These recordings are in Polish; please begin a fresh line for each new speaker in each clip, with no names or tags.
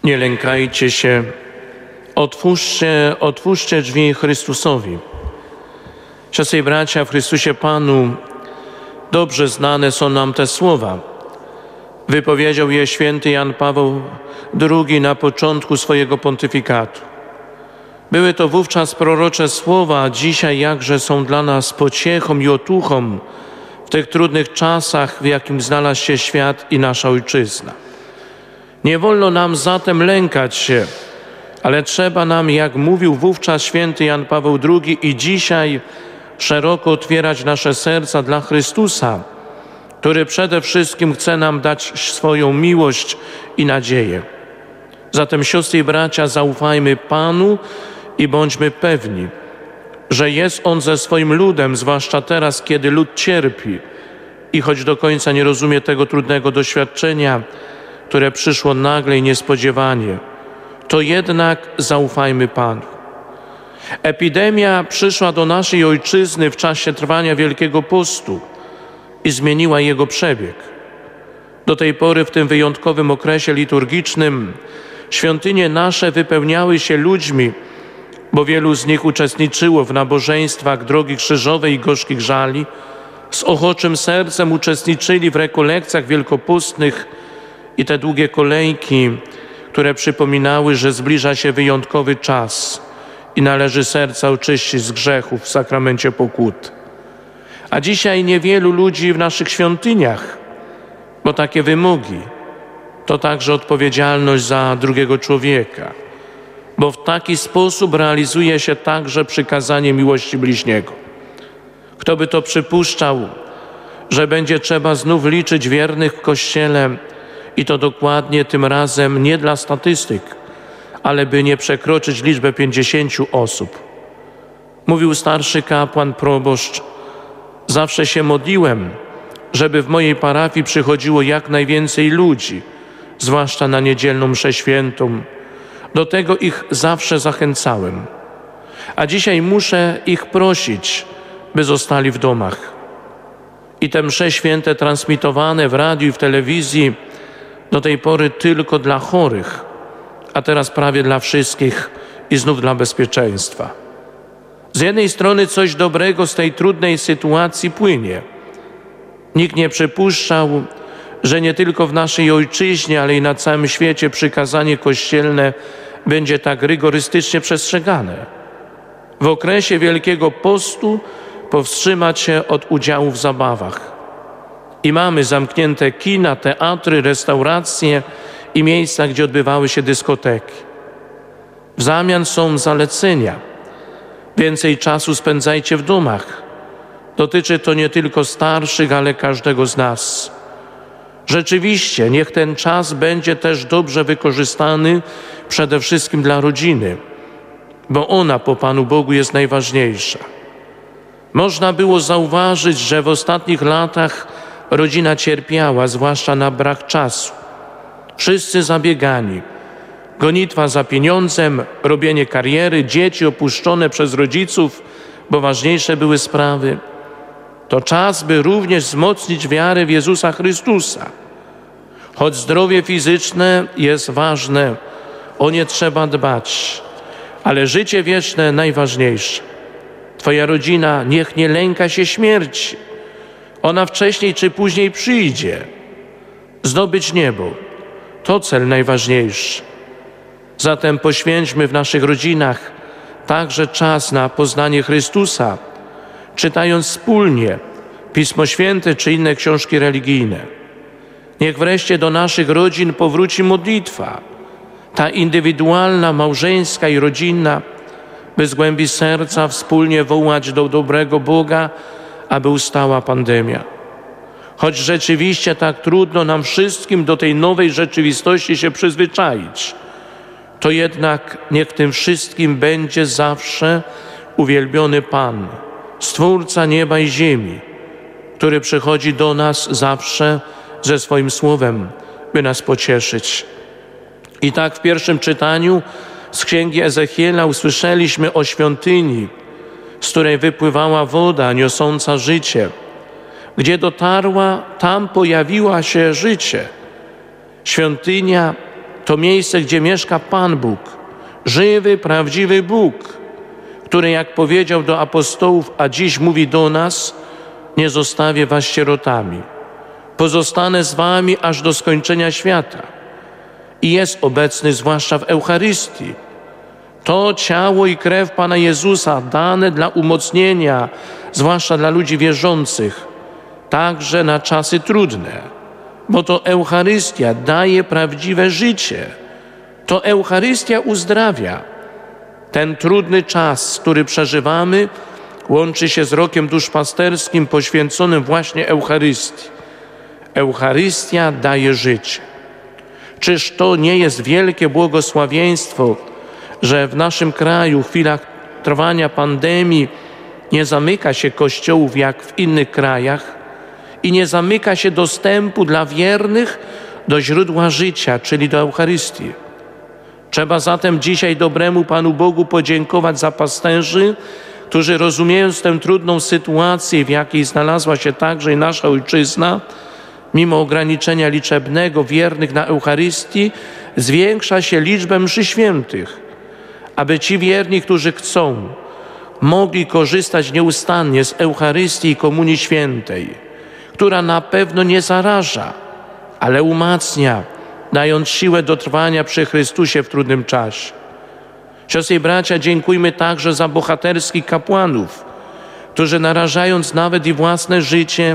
Nie lękajcie się, otwórzcie drzwi Chrystusowi. Siostry i bracia w Chrystusie Panu, dobrze znane są nam te słowa. Wypowiedział je święty Jan Paweł II na początku swojego pontyfikatu. Były to wówczas prorocze słowa, a dzisiaj jakże są dla nas pociechą i otuchą w tych trudnych czasach, w jakim znalazł się świat i nasza ojczyzna. Nie wolno nam zatem lękać się, ale trzeba nam, jak mówił wówczas święty Jan Paweł II i dzisiaj, szeroko otwierać nasze serca dla Chrystusa, który przede wszystkim chce nam dać swoją miłość i nadzieję. Zatem, siostry i bracia, zaufajmy Panu i bądźmy pewni, że jest On ze swoim ludem, zwłaszcza teraz, kiedy lud cierpi i choć do końca nie rozumie tego trudnego doświadczenia, które przyszło nagle i niespodziewanie, to jednak zaufajmy Panu. Epidemia przyszła do naszej ojczyzny w czasie trwania Wielkiego Postu i zmieniła jego przebieg. Do tej pory w tym wyjątkowym okresie liturgicznym świątynie nasze wypełniały się ludźmi, bo wielu z nich uczestniczyło w nabożeństwach Drogi Krzyżowej i Gorzkich Żali, z ochoczym sercem uczestniczyli w rekolekcjach wielkopostnych i te długie kolejki, które przypominały, że zbliża się wyjątkowy czas i należy serca oczyścić z grzechów w sakramencie pokuty. A dzisiaj niewielu ludzi w naszych świątyniach, bo takie wymogi to także odpowiedzialność za drugiego człowieka, bo w taki sposób realizuje się także przykazanie miłości bliźniego. Kto by to przypuszczał, że będzie trzeba znów liczyć wiernych w Kościele i to dokładnie tym razem nie dla statystyk, ale by nie przekroczyć liczbę 50 osób. Mówił starszy kapłan, proboszcz: zawsze się modliłem, żeby w mojej parafii przychodziło jak najwięcej ludzi, zwłaszcza na niedzielną mszę świętą. Do tego ich zawsze zachęcałem. A dzisiaj muszę ich prosić, by zostali w domach. I te msze święte transmitowane w radiu i w telewizji do tej pory tylko dla chorych, a teraz prawie dla wszystkich i znów dla bezpieczeństwa. Z jednej strony coś dobrego z tej trudnej sytuacji płynie. Nikt nie przypuszczał, że nie tylko w naszej ojczyźnie, ale i na całym świecie przykazanie kościelne będzie tak rygorystycznie przestrzegane. W okresie Wielkiego Postu powstrzymać się od udziału w zabawach. I mamy zamknięte kina, teatry, restauracje i miejsca, gdzie odbywały się dyskoteki. W zamian są zalecenia. Więcej czasu spędzajcie w domach. Dotyczy to nie tylko starszych, ale każdego z nas. Rzeczywiście, niech ten czas będzie też dobrze wykorzystany przede wszystkim dla rodziny, bo ona po Panu Bogu jest najważniejsza. Można było zauważyć, że w ostatnich latach rodzina cierpiała, zwłaszcza na brak czasu. Wszyscy zabiegani. Gonitwa za pieniądzem, robienie kariery, dzieci opuszczone przez rodziców, bo ważniejsze były sprawy. To czas, by również wzmocnić wiarę w Jezusa Chrystusa. Choć zdrowie fizyczne jest ważne, o nie trzeba dbać, ale życie wieczne najważniejsze. Twoja rodzina niech nie lęka się śmierci. Ona wcześniej czy później przyjdzie. Zdobyć niebo to cel najważniejszy. Zatem poświęćmy w naszych rodzinach także czas na poznanie Chrystusa, czytając wspólnie Pismo Święte czy inne książki religijne. Niech wreszcie do naszych rodzin powróci modlitwa, ta indywidualna, małżeńska i rodzinna, by z głębi serca wspólnie wołać do dobrego Boga, aby ustała pandemia. Choć rzeczywiście tak trudno nam wszystkim do tej nowej rzeczywistości się przyzwyczaić, to jednak niech tym wszystkim będzie zawsze uwielbiony Pan, Stwórca nieba i ziemi, który przychodzi do nas zawsze ze swoim słowem, by nas pocieszyć. I tak w pierwszym czytaniu z Księgi Ezechiela usłyszeliśmy o świątyni, z której wypływała woda niosąca życie. Gdzie dotarła, tam pojawiła się życie. Świątynia to miejsce, gdzie mieszka Pan Bóg, żywy, prawdziwy Bóg, który, jak powiedział do apostołów, a dziś mówi do nas: nie zostawię was sierotami, pozostanę z wami aż do skończenia świata. I jest obecny zwłaszcza w Eucharystii. To ciało i krew Pana Jezusa dane dla umocnienia, zwłaszcza dla ludzi wierzących, także na czasy trudne, bo to Eucharystia daje prawdziwe życie. To Eucharystia uzdrawia. Ten trudny czas, który przeżywamy, łączy się z rokiem duszpasterskim poświęconym właśnie Eucharystii. Eucharystia daje życie. Czyż to nie jest wielkie błogosławieństwo, że w naszym kraju w chwilach trwania pandemii nie zamyka się kościołów jak w innych krajach i nie zamyka się dostępu dla wiernych do źródła życia, czyli do Eucharystii. Trzeba zatem dzisiaj dobremu Panu Bogu podziękować za pasterzy, którzy, rozumiejąc tę trudną sytuację, w jakiej znalazła się także i nasza ojczyzna, mimo ograniczenia liczebnego wiernych na Eucharystii, zwiększa się liczbę mszy świętych, aby ci wierni, którzy chcą, mogli korzystać nieustannie z Eucharystii i Komunii Świętej, która na pewno nie zaraża, ale umacnia, dając siłę do trwania przy Chrystusie w trudnym czasie. Siostry i bracia, dziękujmy także za bohaterskich kapłanów, którzy, narażając nawet i własne życie,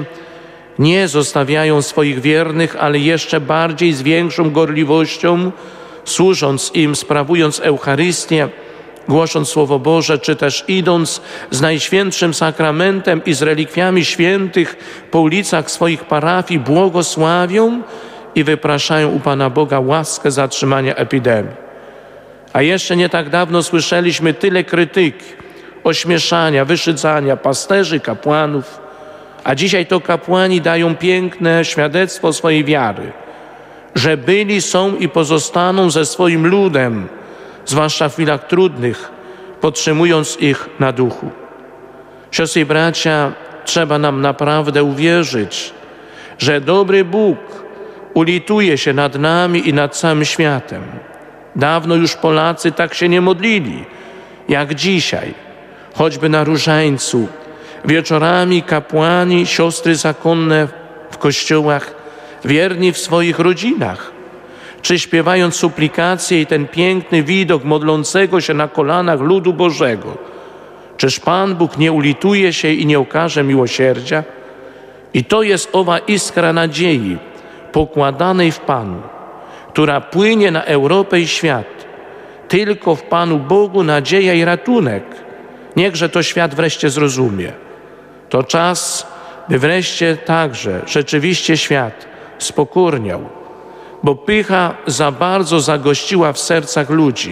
nie zostawiają swoich wiernych, ale jeszcze bardziej z większą gorliwością, służąc im, sprawując Eucharystię, głosząc Słowo Boże, czy też idąc z Najświętszym Sakramentem i z relikwiami świętych po ulicach swoich parafii, błogosławią i wypraszają u Pana Boga łaskę zatrzymania epidemii. A jeszcze nie tak dawno słyszeliśmy tyle krytyki, ośmieszania, wyszydzania pasterzy, kapłanów, a dzisiaj to kapłani dają piękne świadectwo swojej wiary, że byli, są i pozostaną ze swoim ludem, zwłaszcza w chwilach trudnych, podtrzymując ich na duchu. Siostry i bracia, trzeba nam naprawdę uwierzyć, że dobry Bóg ulituje się nad nami i nad całym światem. Dawno już Polacy tak się nie modlili, jak dzisiaj, choćby na Różańcu. Wieczorami kapłani, siostry zakonne w kościołach, wierni w swoich rodzinach, czy śpiewając suplikacje i ten piękny widok modlącego się na kolanach ludu Bożego. Czyż Pan Bóg nie ulituje się i nie okaże miłosierdzia? I to jest owa iskra nadziei pokładanej w Panu, która płynie na Europę i świat. Tylko w Panu Bogu nadzieja i ratunek. Niechże to świat wreszcie zrozumie. To czas, by wreszcie także rzeczywiście świat spokorniał, bo pycha za bardzo zagościła w sercach ludzi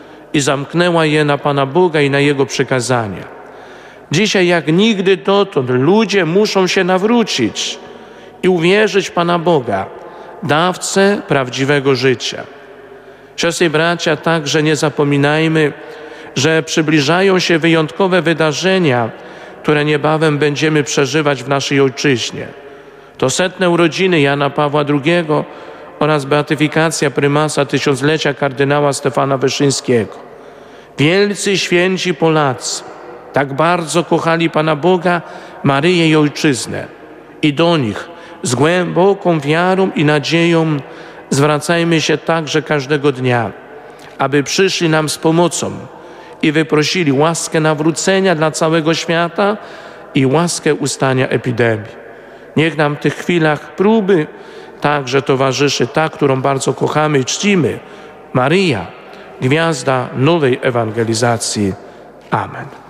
i zamknęła je na Pana Boga i na Jego przykazania. Dzisiaj jak nigdy dotąd ludzie muszą się nawrócić i uwierzyć Pana Boga, dawcę prawdziwego życia. Siostry i bracia, także nie zapominajmy, że przybliżają się wyjątkowe wydarzenia, które niebawem będziemy przeżywać w naszej ojczyźnie. To 100. urodziny Jana Pawła II oraz beatyfikacja prymasa tysiąclecia kardynała Stefana Wyszyńskiego. Wielcy święci Polacy tak bardzo kochali Pana Boga, Maryję i Ojczyznę. I do nich z głęboką wiarą i nadzieją zwracajmy się także każdego dnia, aby przyszli nam z pomocą i wyprosili łaskę nawrócenia dla całego świata i łaskę ustania epidemii. Niech nam w tych chwilach próby także towarzyszy ta, którą bardzo kochamy i czcimy, Maryja, gwiazda nowej ewangelizacji. Amen.